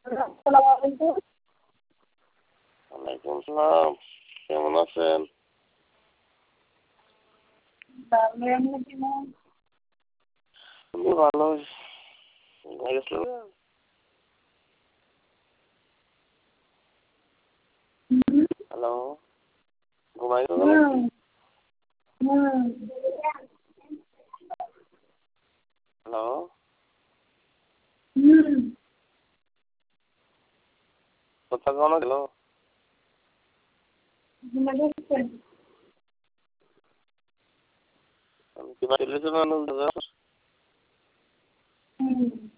আসসালামু আলাইকুম। ওয়ালাইকুম সালাম। কেমন আছেন? আমি কেমন? আমি ভালো। ঘুমাই গেছিলেন? হ্যালো, ঘুমাই গেলেন? হ্যালো, কথা কনো গেল? আমি কি বাড়ি চলে যাবেন?